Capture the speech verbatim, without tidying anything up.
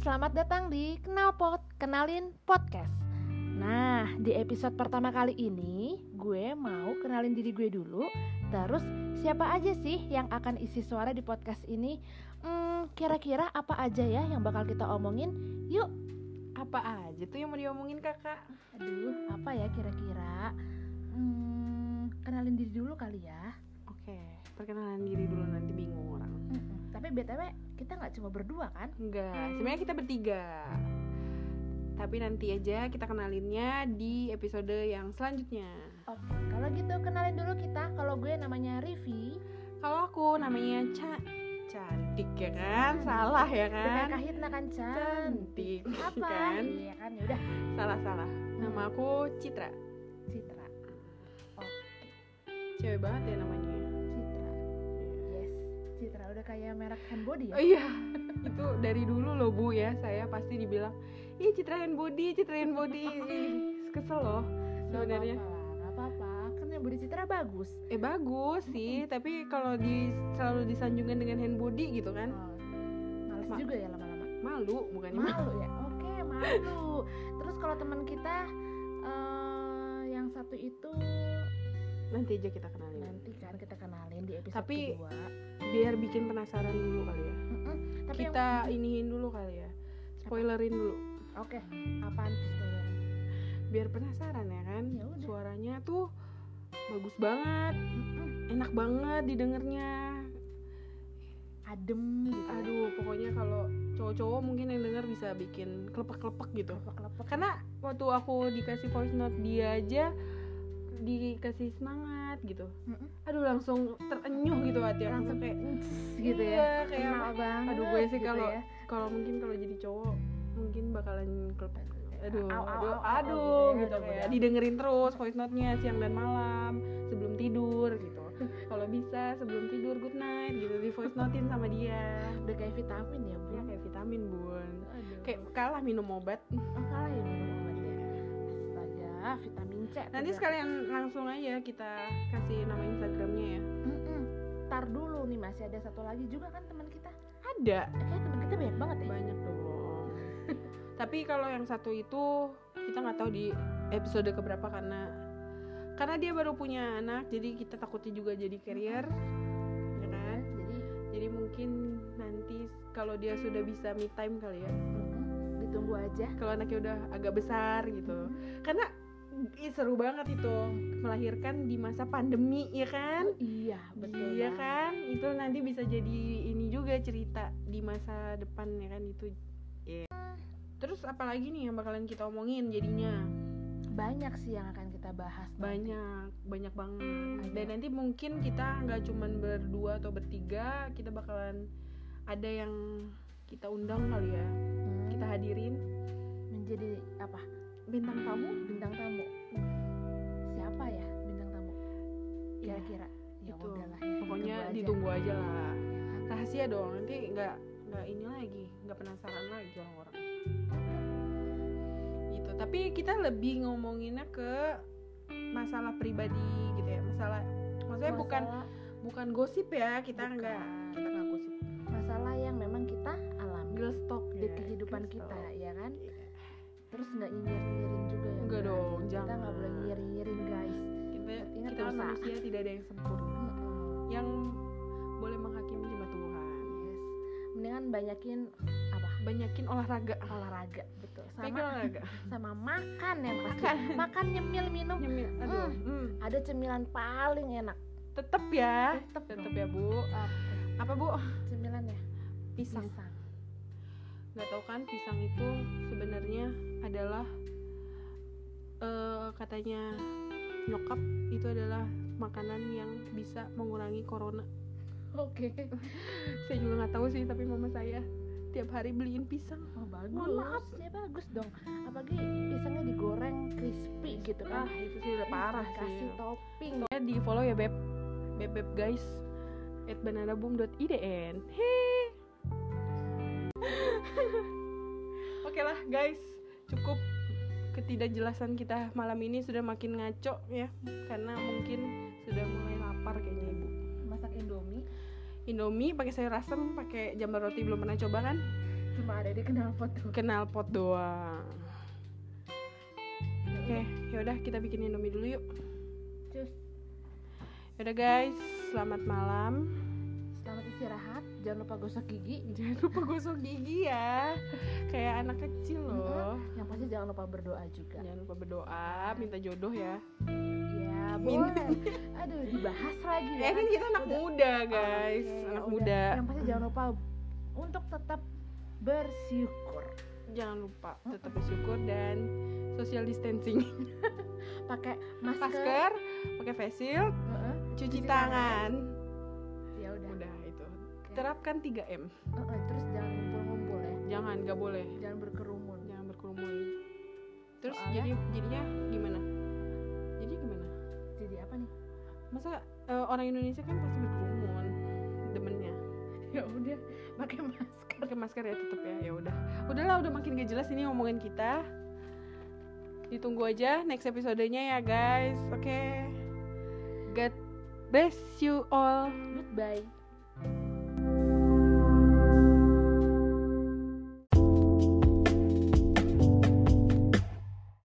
selamat datang di Kenalpot, Kenalin Podcast. Nah, di episode pertama kali ini gue mau kenalin diri gue dulu. Terus siapa aja sih yang akan isi suara di podcast ini? Hmm, kira-kira apa aja ya yang bakal kita omongin? Yuk. Apa aja tuh yang mau diomongin kakak? Aduh, apa ya kira-kira? Hmm, kenalin diri dulu kali ya. Oke, perkenalan diri dulu, nanti bingung orang. Mm-mm. Tapi B T W kita gak cuma berdua kan? Enggak, sebenarnya kita bertiga. Tapi nanti aja kita kenalinnya di episode yang selanjutnya. Oke, kalau gitu kenalin dulu kita. Kalau gue namanya Rivi. Kalau aku namanya Ca Cantik ya kan? Salah ya Udah kayak kan? Kahitna kan Cantik Apa? kan? Iya kan, yaudah Salah-salah. Nama aku Citra. Citra. Oke, Cewek banget ya namanya. Citra. Yes, Citra udah kayak merek hand body ya? Oh iya, itu dari dulu loh Bu ya, saya pasti dibilang, ih Citra hand body, Citra hand body. Ih, kesel loh sebenarnya. Gak apa-apa, kan hand body Citra bagus. Eh bagus sih, tapi kalau di selalu disanjungkan dengan hand body gitu kan, Oh, males Ma- juga ya lama-lama. malu bukannya malu. Malu ya? Oke, malu. Terus kalau teman kita eh, yang satu itu Nanti aja kita kenalin. nanti kan kita kenalin di episode Tapi kedua. biar bikin penasaran dulu kali ya. Mm-mm. Tapi Kita yang... iniin dulu kali ya, spoilerin dulu. Oke, apaan tuh spoiler? Biar penasaran ya kan. Ya udah. Suaranya tuh bagus banget, Mm-mm. enak banget didengarnya. Adem gitu. Aduh, pokoknya kalau cowok-cowok mungkin yang denger bisa bikin kelepek-kelepek gitu. Lepek-lepek. Karena waktu aku dikasih voice note dia aja dikasih semangat gitu. Mm-mm. Aduh, langsung terenyuh gitu hati aku. Langsung kayak gitu iya, ya. kayak Kenal banget. aduh, gue sih gitu kalau ya. kalau mungkin kalau jadi cowok mungkin bakalan kelepek. Aduh, Au, au, aduh, au, au, aduh gitu ya, gitu udah kayak bener. didengerin terus voice note-nya siang dan malam sebelum tidur gitu. Kalau bisa sebelum tidur good night gitu di voice note-in sama dia. Udah kayak vitamin ya, Bu. Ya kayak vitamin, Bun. Aduh. Kayak kalah minum obat. oh, kalah ya minum obat ya. Astaga, vitamin C. tuh Nanti berarti. sekalian langsung aja kita kasih nama Instagramnya ya. Mm-mm. Tar dulu nih, masih ada satu lagi juga kan teman kita. Ada. Eh, kayak teman kita banyak banget ya. Banyak dong. Tapi kalau yang satu itu kita nggak tahu di episode keberapa karena karena dia baru punya anak, jadi kita takutnya juga jadi carrier, ya kan? Jadi Jadi mungkin nanti kalau dia sudah bisa me time kali ya. mm-mm, ditunggu aja. Kalau anaknya udah agak besar gitu. Karena ih, seru banget itu melahirkan di masa pandemi ya kan? Oh, iya, betul. Iya banget. kan? Itu nanti bisa jadi ini juga cerita di masa depan ya kan itu. Yeah. Terus apalagi nih yang bakalan kita omongin jadinya? Banyak sih yang akan kita bahas. nanti. Banyak, banyak banget. Ada. Dan nanti mungkin kita nggak cuman berdua atau bertiga, kita bakalan ada yang kita undang kali ya. Hmm, Kita hadirin menjadi apa? bintang tamu. Bintang tamu. Siapa ya bintang tamu? Ya, Kira-kira. Ya itu. udahlah ya. Pokoknya aja. ditunggu aja lah. Rahasia dong, nanti nggak nggak ini lagi, nggak penasaran lagi orang-orang. Gitu. Tapi kita lebih ngomonginnya ke masalah pribadi gitu ya, masalah, maksudnya bukan Masalah- bukan gosip ya, kita Bukan. nggak kita nggak gosip. masalah yang memang kita alami Girl talk di ya, kehidupan girl kita talk. ya kan. Iya. Terus nggak nyinyir-nyinyirin juga ya. Enggak kan? dong, Kita jangan. nggak boleh nyinyir-nyinyirin guys. Kita Ingat kita kan dosa. manusia tidak ada yang sempurna. Mm-mm. Yang boleh menghakimi cuma Tuhan. Yes. Mendingan banyakin apa? Banyakin olahraga. Olahraga, betul. Banyakin Sama olahraga. sama makan yang pasti. Makan. Makan nyemil minum. Nyemil. Aduh. Hmm. Ada cemilan paling enak. Tetep ya. Tetep Tetep dong. ya, Bu. Apa? Apa, Bu? Cemilannya? Pisang. Pisang. Nggak tahu kan pisang itu sebenarnya adalah eh, katanya nyokap itu adalah makanan yang bisa mengurangi corona. Oke. Saya juga nggak tahu sih, tapi mama saya tiap hari beliin pisang. Oh, bagus. Mohon maaf. Ya bagus dong. Apalagi pisangnya digoreng crispy gitu kan. Ah, itu sih udah parah Kasih sih. topping. Ya, di follow ya beb, beb beb guys, at bananaboom dot i d n. Hei. Oke lah guys, cukup ketidakjelasan kita malam ini sudah makin ngaco ya, karena mungkin sudah mulai lapar kayaknya ibu. Masak Indomie. Indomie pakai sayur asem, pakai jambar roti belum pernah coba kan? Cuma ada di knalpot tuh. Knalpot doang. Oke, yaudah kita bikin Indomie dulu yuk. Cus. Yaudah guys, selamat malam. Selamat istirahat. Jangan lupa gosok gigi. Jangan lupa gosok gigi ya. Kayak anak kecil loh. Yang pasti jangan lupa berdoa juga. Jangan lupa berdoa, minta jodoh ya. Iya, Min- boleh. Aduh, dibahas lagi ya. Ya kan kita anak Udah. muda guys, Oke, anak udah. muda. Yang pasti jangan lupa untuk tetap bersyukur. Jangan lupa tetap bersyukur dan social distancing. Pakai masker. Masker, pakai face shield, Heeh. cuci Cuci tangan. Ya udah. Udah itu. Terapkan tiga M. Heeh, terus jangan ngumpul-ngumpul ya. Jangan, nggak boleh. Jangan berkerumun. Jangan berkerumun. Terus Soalnya- jadi jadinya gimana? Jadi gimana? Jadi apa nih? Masa eh, orang Indonesia kan pasti berkerumun demennya. Ya udah, pakai masker. Pakai masker ya tetap ya. Ya udah. Udahlah, udah makin gak jelas ini ngomongin kita. Ditunggu aja next episodenya ya guys. Oke. God bless you all. Goodbye.